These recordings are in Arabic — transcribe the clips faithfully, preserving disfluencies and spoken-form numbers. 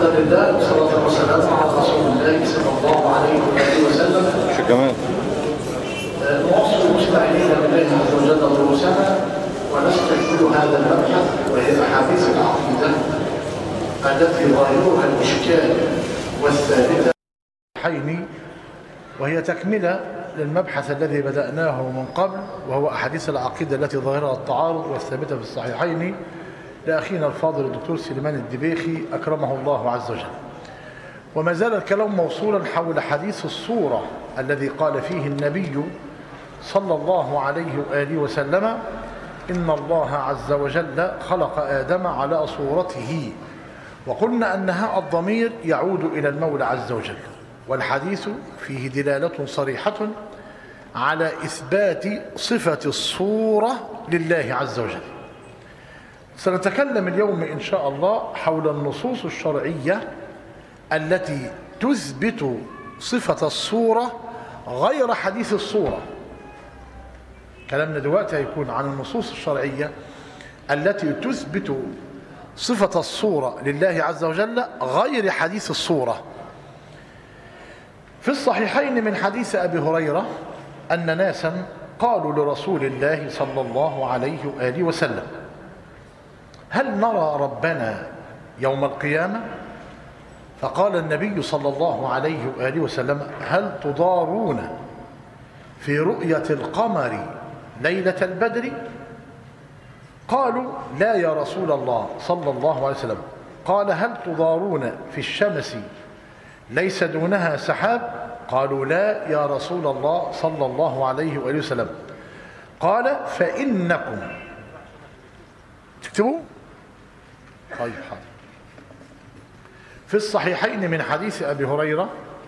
الحمد لله والصلاة والسلام على رسول الله صلى الله عليه وآله وسلم. شو كمان؟ نواصل مستعينين بالله عز وجل دروسنا ونستكمل هذا المبحث وهي أحاديث العقيدة التي ظاهرها الإشكال والثابتة حين وهي تكملة للمبحث الذي بدأناه من قبل، وهو أحاديث العقيدة التي ظاهرها التعارض والثابتة في الصحيحين لأخينا الفاضل الدكتور سليمان الدبيخي أكرمه الله عز وجل. وما زال الكلام موصولا حول حديث الصورة الذي قال فيه النبي صلى الله عليه وآله وسلم: إن الله عز وجل خلق آدم على صورته. وقلنا أنها الضمير يعود إلى المولى عز وجل، والحديث فيه دلالة صريحة على إثبات صفة الصورة لله عز وجل. سنتكلم اليوم إن شاء الله حول النصوص الشرعية التي تثبت صفة الصورة غير حديث الصورة. كلامنا دلوقتي هيكون عن النصوص الشرعية التي تثبت صفة الصورة لله عز وجل غير حديث الصورة. في الصحيحين من حديث أبي هريرة أن ناسا قالوا لرسول الله صلى الله عليه وآله وسلم: هل نرى ربنا يوم القيامة؟ فقال النبي صلى الله عليه وآله وسلم: هل تضارون في رؤية القمر ليلة البدر؟ قالوا: لا يا رسول الله صلى الله عليه وسلم. قال: هل تضارون في الشمس ليس دونها سحاب؟ قالوا: لا يا رسول الله صلى الله عليه وآله وسلم. قال: فإنكم تكتبوا طيب حاضر. في الصحيحين من حديث أبي هريرة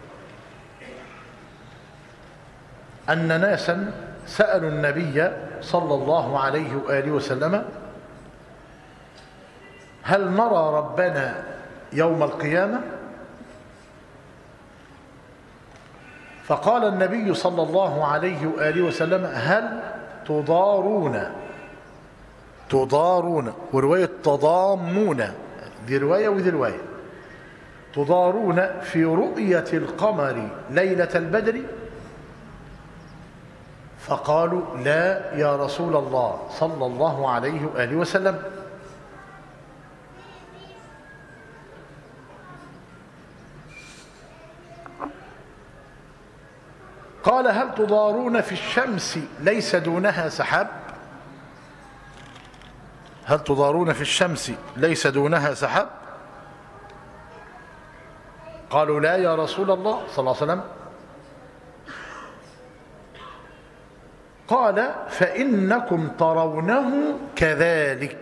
أن ناسا سألوا النبي صلى الله عليه وآله وسلم: هل نرى ربنا يوم القيامة؟ فقال النبي صلى الله عليه وآله وسلم: هل تضارون تضارون ورواية تضامون، دي رواية وذي رواية، تضارون في رؤية القمر ليلة البدر؟ فقالوا: لا يا رسول الله صلى الله عليه وآله وسلم. قال: هل تضارون في الشمس ليس دونها سحاب؟ هل تضارون في الشمس ليس دونها سحاب؟ قالوا: لا يا رسول الله صلى الله عليه وسلم. قال: فإنكم ترونه كذلك.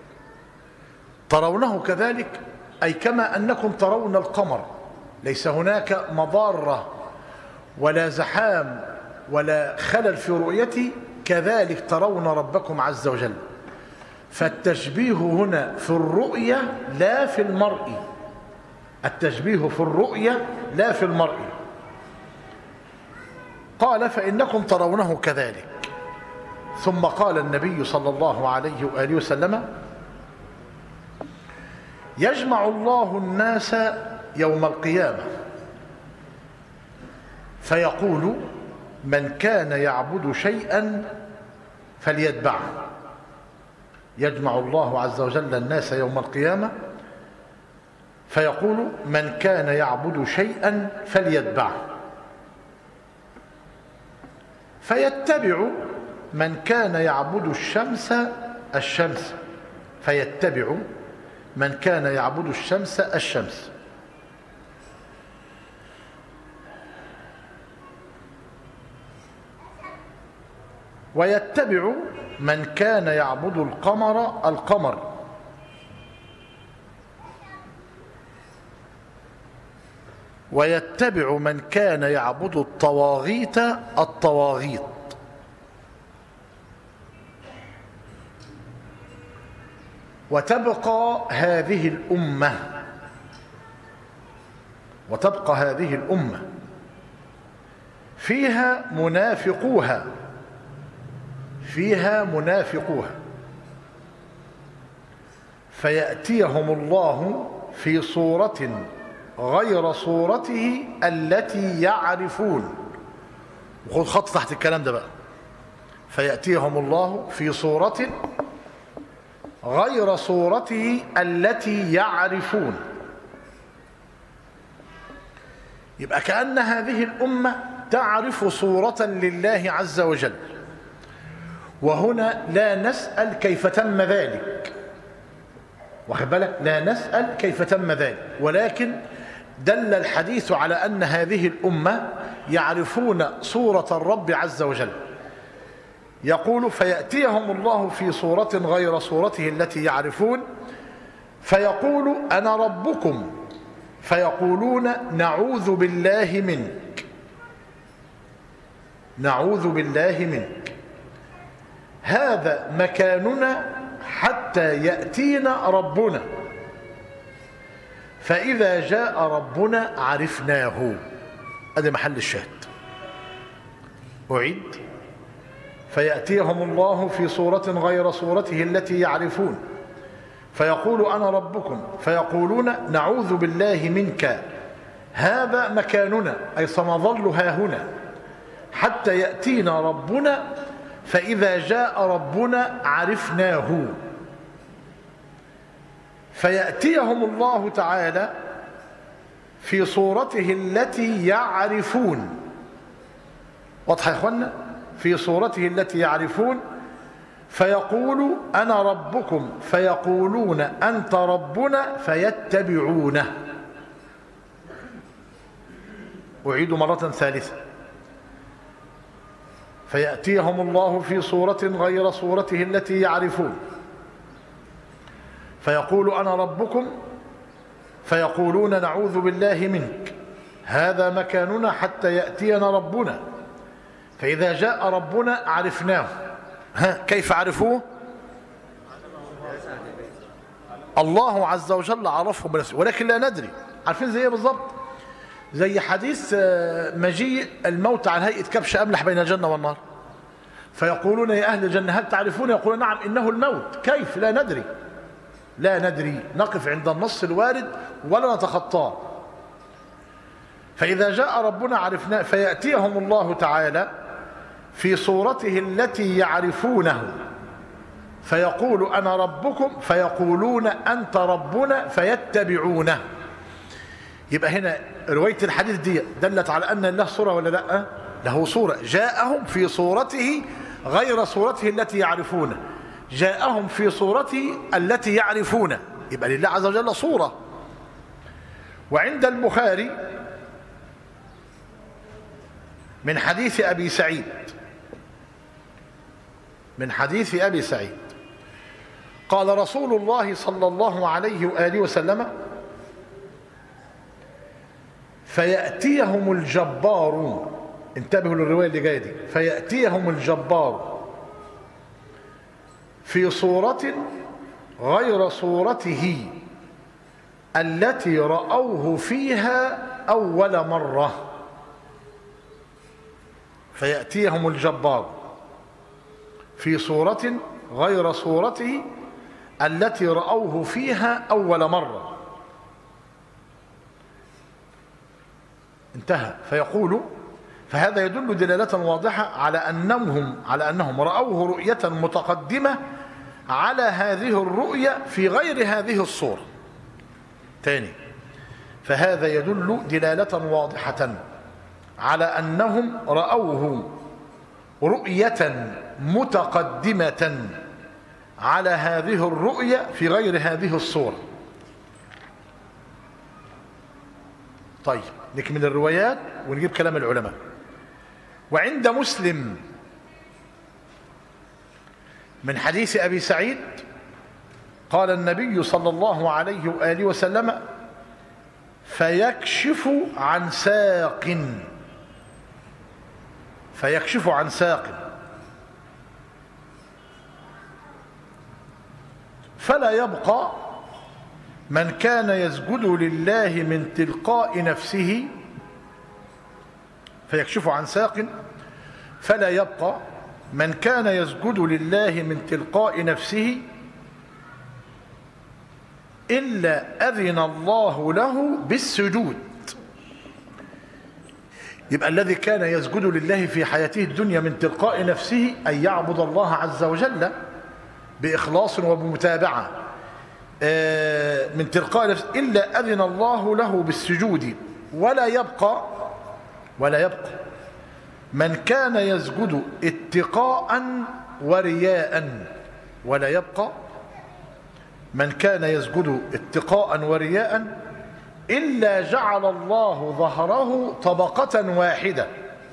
ترونه كذلك أي كما أنكم ترون القمر، ليس هناك مضارة ولا زحام ولا خلل في رؤيتي، كذلك ترون ربكم عز وجل. فالتشبيه هنا في الرؤية لا في المرء، التشبيه في الرؤية لا في المرء. قال: فإنكم ترونه كذلك. ثم قال النبي صلى الله عليه وآله وسلم: يجمع الله الناس يوم القيامة فيقول: من كان يعبد شيئا فليتبعه. يجمع الله عز وجل الناس يوم القيامة فيقول: من كان يعبد شيئا فليتبعه. فيتبع من كان يعبد الشمس الشمس فيتبع من كان يعبد الشمس الشمس. ويتبع من كان يعبد القمر القمر. ويتبع من كان يعبد الطواغيت الطواغيت. وتبقى هذه الأمة وتبقى هذه الأمة فيها منافقوها فيها منافقوها فيأتيهم الله في صورة غير صورته التي يعرفون. وخذ خط تحت الكلام ده بقى. فيأتيهم الله في صورة غير صورته التي يعرفون. يبقى كأن هذه الأمة تعرف صورة لله عز وجل، وهنا لا نسأل كيف تم ذلك، واخد بالك؟ لا نسأل كيف تم ذلك، ولكن دل الحديث على أن هذه الأمة يعرفون صورة الرب عز وجل. يقول فيأتيهم الله في صورة غير صورته التي يعرفون فيقول أنا ربكم فيقولون نعوذ بالله منك، نعوذ بالله منك، هذا مكاننا حتى يأتينا ربنا، فإذا جاء ربنا عرفناه. هذا محل الشاهد. أعيد. فيأتيهم الله في صورة غير صورته التي يعرفون فيقول أنا ربكم فيقولون نعوذ بالله منك، هذا مكاننا، أي سنظل هاهنا حتى يأتينا ربنا، فإذا جاء ربنا عرفناه. فيأتيهم الله تعالى في صورته التي يعرفون. واضح يا اخوانا؟ في صورته التي يعرفون فيقول أنا ربكم فيقولون أنت ربنا فيتبعونه. أعيد مرة ثالثة. فيأتيهم الله في صورة غير صورته التي يعرفون فيقول أنا ربكم فيقولون نعوذ بالله منك، هذا مكاننا حتى يأتينا ربنا، فإذا جاء ربنا عرفناه. ها كيف عرفوه؟ الله عز وجل عرفهم بنفسه، ولكن لا ندري. عارفين زي ايه بالظبط؟ زي حديث مجيء الموت على هيئة كبش أملح بين الجنة والنار، فيقولون يا أهل الجنة هل تعرفون؟ يقولون نعم إنه الموت. كيف؟ لا ندري، لا ندري، نقف عند النص الوارد ولا نتخطاه. فإذا جاء ربنا عرفناه. فيأتيهم الله تعالى في صورته التي يعرفونه فيقول أنا ربكم فيقولون أنت ربنا فيتبعونه. يبقى هنا رواية الحديث دي دلت على أن له صورة ولا لا؟ له صورة. جاءهم في صورته غير صورته التي يعرفونه، جاءهم في صورته التي يعرفونه، يبقى لله عز وجل صورة. وعند البخاري من حديث أبي سعيد، من حديث أبي سعيد قال رسول الله صلى الله عليه وآله وسلم فيأتيهم الجبار، انتبهوا للرواية اللي جاية دي، فيأتيهم الجبار في صورة غير صورته التي رأوه فيها أول مرة. فيأتيهم الجبار في صورة غير صورته التي رأوه فيها أول مرة. انتهى. فيقول فهذا يدل دلالة واضحة على أنهم على أنهم رأوه رؤية متقدمة على هذه الرؤية في غير هذه الصورة. ثاني، فهذا يدل دلالة واضحة على أنهم رأوه رؤية متقدمة على هذه الرؤية في غير هذه الصورة. طيب نكمل الروايات ونجيب كلام العلماء. وعند مسلم من حديث أبي سعيد قال النبي صلى الله عليه وآله وسلم فيكشف عن ساق، فيكشف عن ساق فلا يبقى من كان يسجد لله من تلقاء نفسه، فيكشف عن ساق فلا يبقى من كان يسجد لله من تلقاء نفسه إلا أذن الله له بالسجود. يبقى الذي كان يسجد لله في حياته الدنيا من تلقاء نفسه أن يعبد الله عز وجل بإخلاص وبمتابعة من تلقاء نفسه، إلا أذن الله له بالسجود. ولا يبقى ولا يبقى من كان يسجد اتقاء ورياء ولا يبقى من كان يسجد اتقاء ورياء إلا جعل الله ظهره طبقة واحدة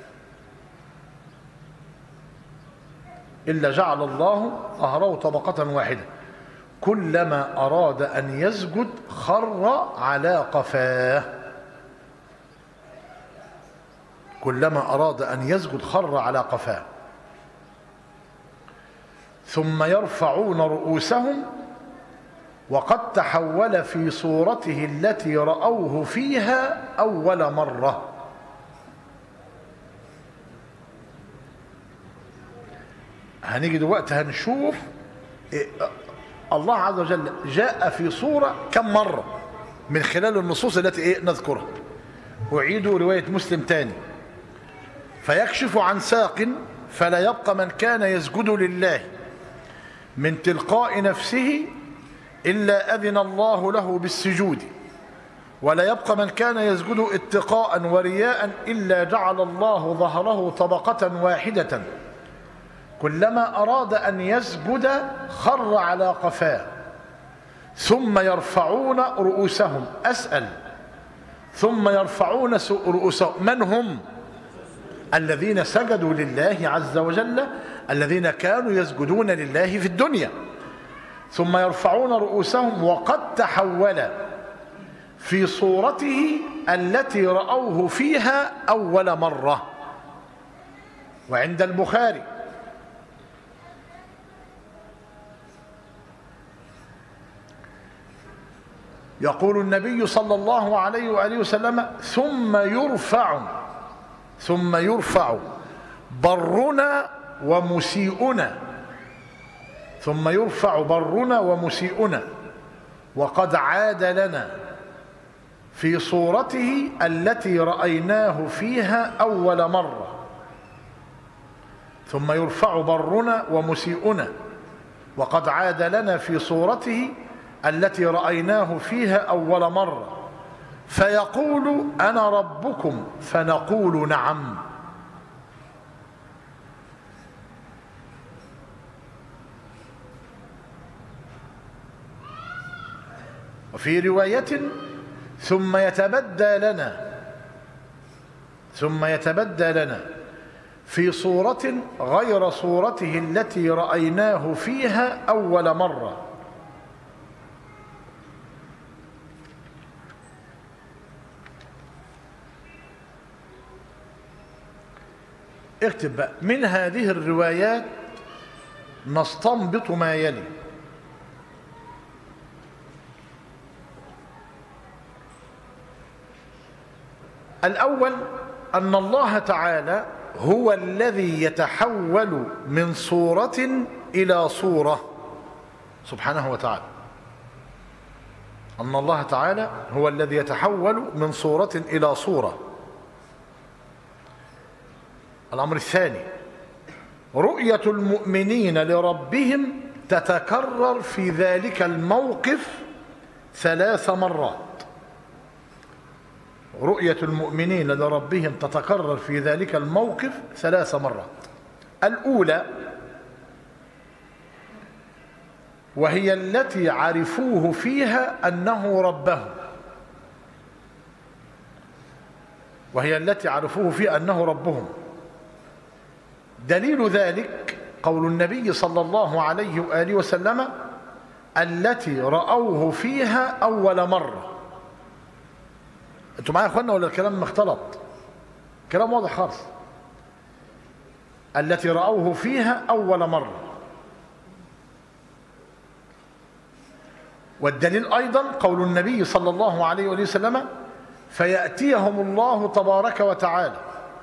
إلا جعل الله ظهره طبقة واحدة كلما أراد أن يسجد خر على قفاه. كلما أراد أن يسجد خر على قفاه. ثم يرفعون رؤوسهم وقد تحول في صورته التي رأوه فيها أول مرة. هنيجي دلوقتي هنشوف الله عز وجل جاء في صورة كم مرة من خلال النصوص التي ايه نذكرها. أعيد رواية مسلم تاني: فيكشف عن ساق فلا يبقى من كان يسجد لله من تلقاء نفسه إلا أذن الله له بالسجود، ولا يبقى من كان يسجد اتقاء ورياء إلا جعل الله ظهره طبقة واحدة كلما أراد أن يسجد خر على قفاه. ثم يرفعون رؤوسهم. أسأل: ثم يرفعون رؤوسهم من هم؟ الذين سجدوا لله عز وجل، الذين كانوا يسجدون لله في الدنيا. ثم يرفعون رؤوسهم وقد تحول في صورته التي رأوه فيها أول مرة. وعند البخاري يقول النبي صلى الله عليه وآله وسلم: ثم يرفع ثم يرفع برنا ومسيئنا ثم يرفع برنا ومسيئنا وقد عاد لنا في صورته التي رأيناه فيها أول مرة. ثم يرفع برنا ومسيئنا وقد عاد لنا في صورته التي رأيناه فيها أول مرة فيقول: أنا ربكم، فنقول: نعم. وفي رواية: ثم يتبدى لنا ثم يتبدى لنا في صورة غير صورته التي رأيناه فيها أول مرة. اكتب بقى: من هذه الروايات نستنبط ما يلي: الأول أن الله تعالى هو الذي يتحول من صورة إلى صورة سبحانه وتعالى. أن الله تعالى هو الذي يتحول من صورة إلى صورة. الأمر الثاني: رؤية المؤمنين لربهم تتكرر في ذلك الموقف ثلاث مرات. رؤية المؤمنين لربهم تتكرر في ذلك الموقف ثلاث مرات. الأولى وهي التي عرفوه فيها أنه ربهم وهي التي عرفوه فيها أنه ربهم. دليل ذلك قول النبي صلى الله عليه وآله وسلم: التي رأوه فيها أول مرة. انتوا معايا يا اخوانا ولا الكلام مختلط؟ كلام واضح خالص. التي رأوه فيها أول مرة. والدليل أيضا قول النبي صلى الله عليه وآله وسلم: فيأتيهم الله تبارك وتعالى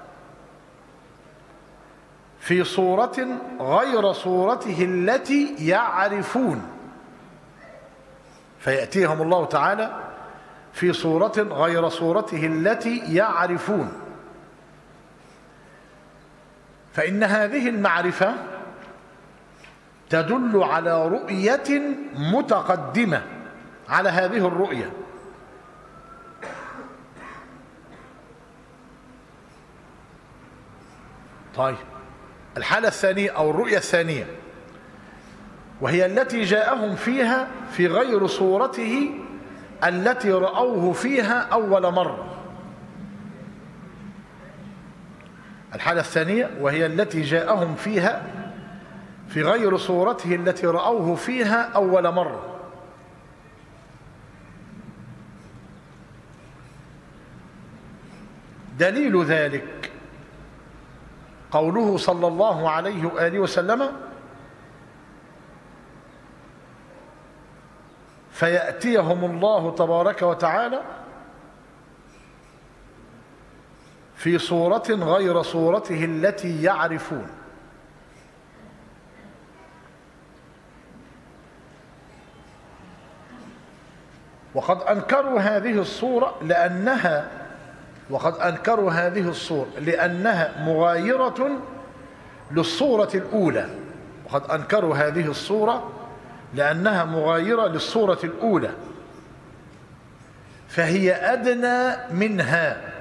في صورة غير صورته التي يعرفون فيأتيهم الله تعالى في صورة غير صورته التي يعرفون. فإن هذه المعرفة تدل على رؤية متقدمة على هذه الرؤية. طيب، الحالة الثانية أو الرؤية الثانية وهي التي جاءهم فيها في غير صورته التي رأوه فيها أول مرة. الحالة الثانية وهي التي جاءهم فيها في غير صورته التي رأوه فيها أول مرة. دليل ذلك قوله صلى الله عليه وآله وسلم: فيأتيهم الله تبارك وتعالى في صورة غير صورته التي يعرفون. وقد أنكروا هذه الصورة لأنها وقد أنكروا هذه الصورة لأنها مغايرة للصورة الأولى. وقد أنكروا هذه الصورة لأنها مغايرة للصورة الأولى، فهي أدنى منها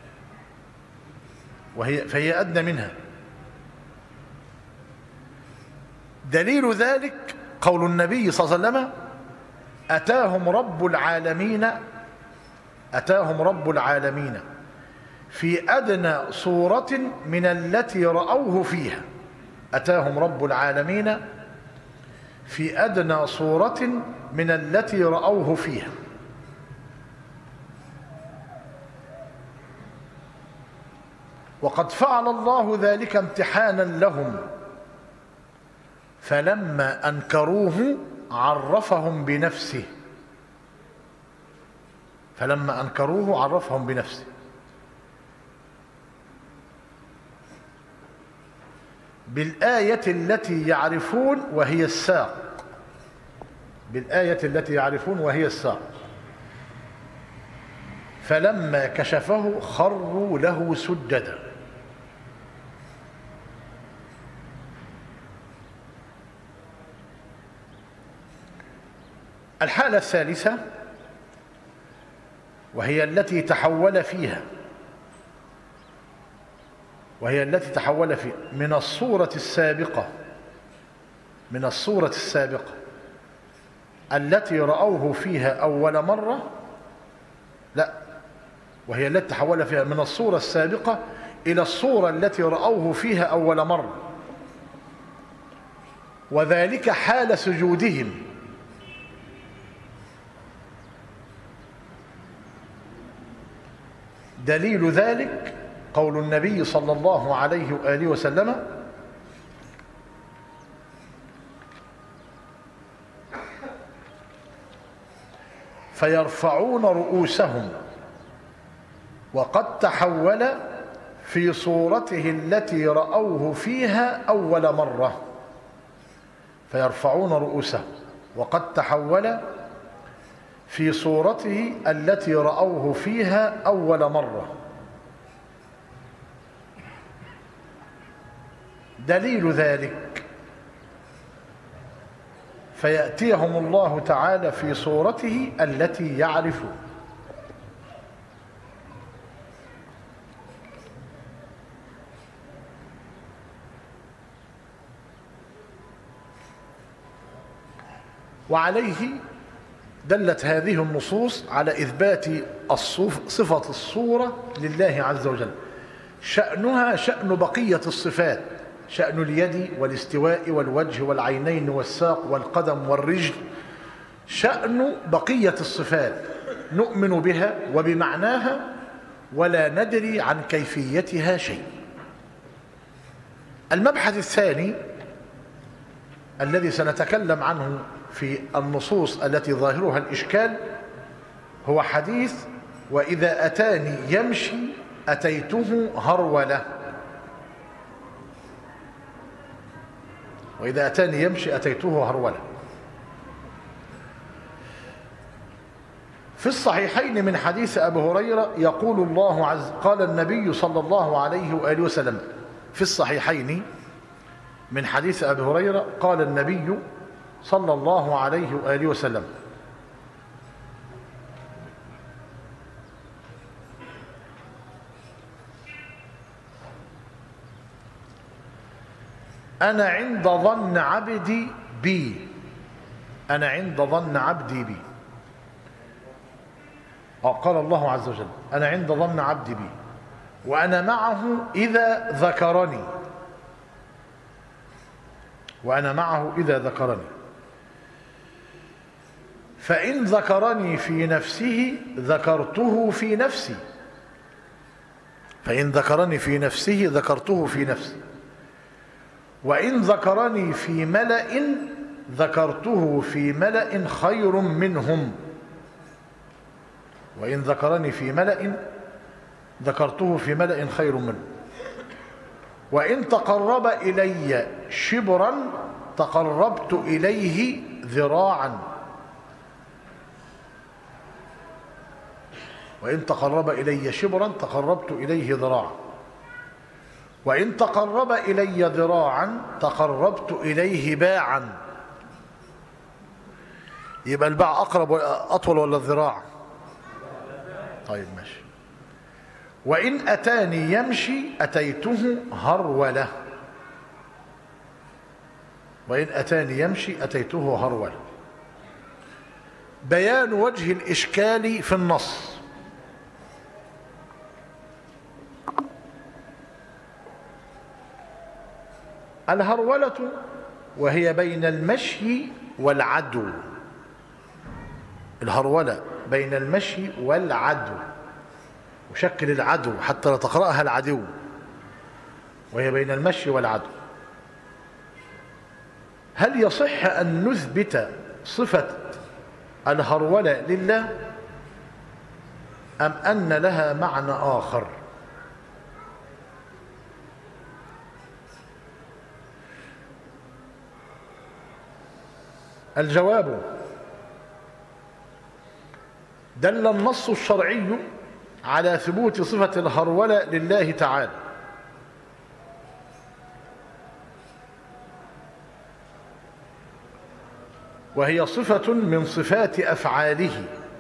وهي فهي أدنى منها. دليل ذلك قول النبي صلى الله عليه وسلم: أتاهم رب العالمين أتاهم رب العالمين في أدنى صورة من التي رأوه فيها. أتاهم رب العالمين في أدنى صورة من التي رأوه فيها. وقد فعل الله ذلك امتحانا لهم، فلما أنكروه عرفهم بنفسه فلما أنكروه عرفهم بنفسه بالآية التي يعرفون وهي الساق بالآية التي يعرفون وهي الساق فلما كشفه خروا له سجدا. الحالة الثالثة وهي التي تحول فيها وهي التي تحول فيها من الصورة السابقة من الصورة السابقة التي رأوه فيها أول مرة لا وهي التي تحول فيها من الصورة السابقة إلى الصورة التي رأوه فيها أول مرة، وذلك حال سجودهم. دليل ذلك قول النبي صلى الله عليه وآله وسلم: فيرفعون رؤوسهم وقد تحول في صورته التي رأوه فيها أول مرة. فيرفعون رؤوسهم وقد تحول في صورته التي رأوه فيها أول مرة. دليل ذلك فيأتيهم الله تعالى في صورته التي يعرفون. وعليه دلت هذه النصوص على إثبات صفة الصورة لله عز وجل. شأنها شأن بقية الصفات، شأن اليد والاستواء والوجه والعينين والساق والقدم والرجل، شأن بقية الصفات نؤمن بها وبمعناها ولا ندري عن كيفيتها شيء. المبحث الثاني الذي سنتكلم عنه في النصوص التي ظاهرها الإشكال هو حديث: وإذا أتاني يمشي أتيته هرولة. وإذا أتاني يمشي أتيته هرولة. في الصحيحين من حديث أبي هريرة يقول الله عز قال النبي صلى الله عليه وآله وسلم في الصحيحين من حديث أبي هريرة قال النبي صلى الله عليه وآله وسلم: أنا عند ظن عبدي بي أنا عند ظن عبدي بي قال الله عز وجل: أنا عند ظن عبدي بي وأنا معه إذا ذكرني وأنا معه إذا ذكرني فإن ذكرني في نفسه ذكرته في نفسي فإن ذكرني في نفسه ذكرته في نفسي وإن ذكرني في ملأ ذكرته في ملأ خير منهم وإن ذكرني في ملأ ذكرته في ملأ خير منه وإن تقرب إلي شبرا تقربت إليه ذراعا وإن تقرب إلي شبرا تقربت إليه ذراعا وإن تقرب إلي ذراعا تقربت إليه باعا. يبقى الباع أقرب أطول ولا الذراع؟ طيب ماشي. وإن أتاني يمشي أتيته هرولة وإن أتاني يمشي أتيته هرولة. بيان وجه الإشكال في النص. الهرولة وهي بين المشي والعدو. الهرولة بين المشي والعدو وشكل العدو حتى لا تقرأها العدو وهي بين المشي والعدو. هل يصح أن نثبت صفة الهرولة لله أم أن لها معنى آخر؟ الجواب: دل النص الشرعي على ثبوت صفة الهرولة لله تعالى وهي صفة من صفات أفعاله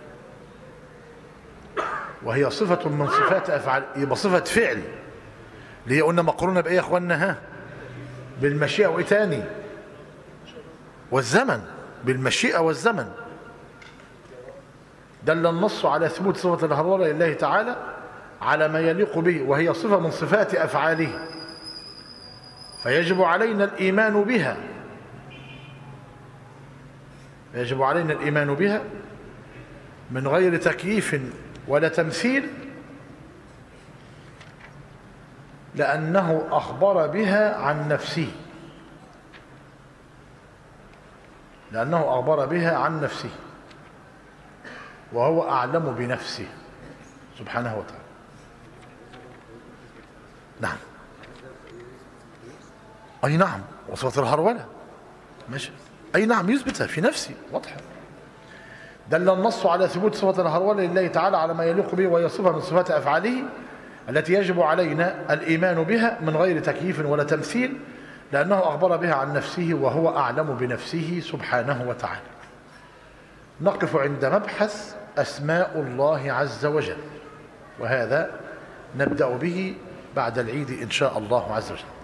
وهي صفة من صفات أفعال يبقى صفة فعل اللي هي قلنا مقرونة بإيه يا أخوانا؟ ها بالمشيئة وإيه تاني؟ والزمن. بالمشيئة والزمن. دل النص على ثبوت صفة الهرولة لله تعالى على ما يليق به وهي صفة من صفات أفعاله فيجب علينا الإيمان بها يجب علينا الإيمان بها من غير تكييف ولا تمثيل لأنه أخبر بها عن نفسه لأنه أخبر بها عن نفسه وهو أعلم بنفسه سبحانه وتعالى. نعم. أي نعم. وصفة الهرولة ماشي. أي نعم يثبتها في نفسي واضحة. دل النص على ثبوت صفة الهرولة لله تعالى على ما يليق به وهي صفة من صفات أفعاله التي يجب علينا الإيمان بها من غير تكييف ولا تمثيل لأنه أخبر بها عن نفسه وهو أعلم بنفسه سبحانه وتعالى. نقف عند مبحث أسماء الله عز وجل وهذا نبدأ به بعد العيد إن شاء الله عز وجل.